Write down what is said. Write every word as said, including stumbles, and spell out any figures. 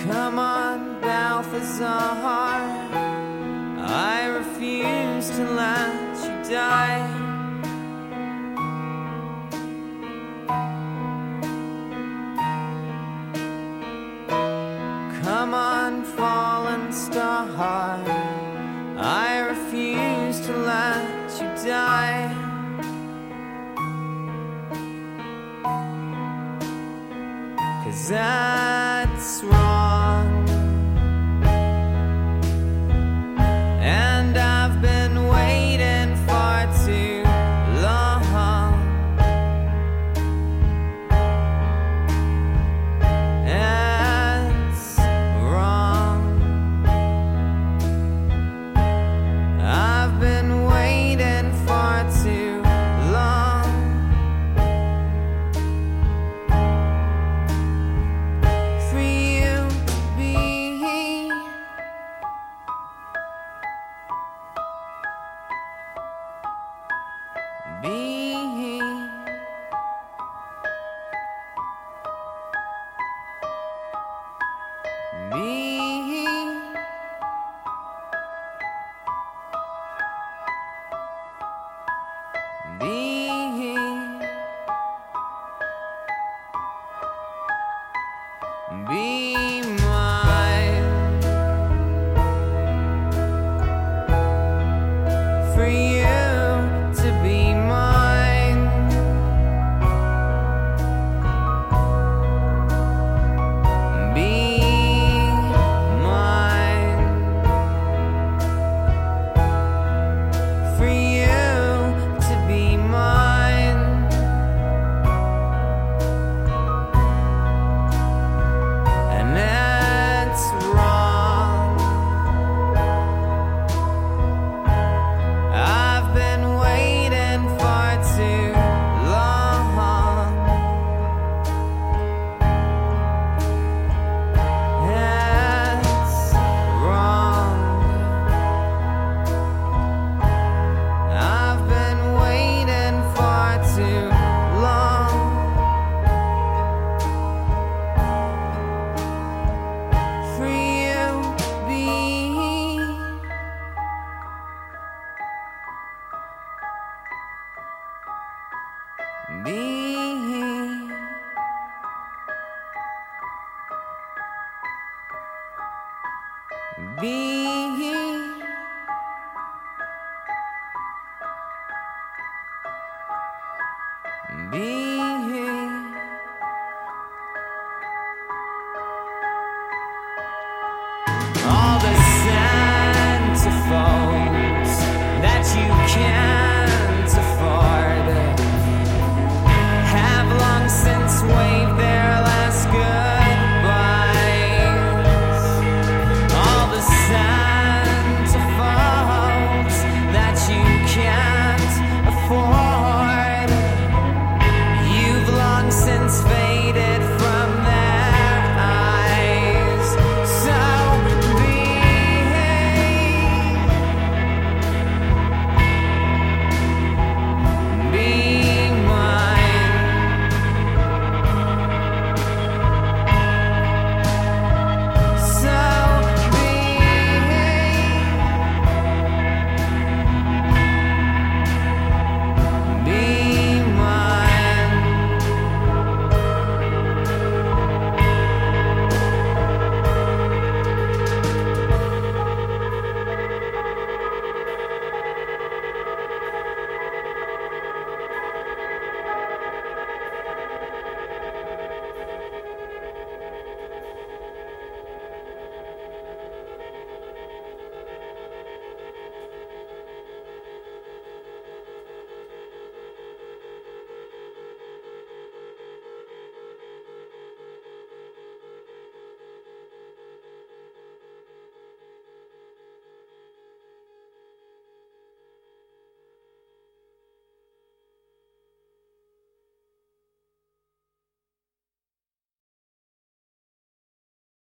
Come on, Balthazar, I refuse to let you die. Come on, fallen star, I refuse to let you die. 'Cause that's wrong, and I've been waiting far too long. It's wrong. I've been waiting far too long for you to be, be, be, be mine. For you to be mine. Be mine. For you to be mine. And that's wrong. I've been waiting far too long. That's wrong. I've been waiting far too long for you to be, be, be, be. All the centerfolds that you can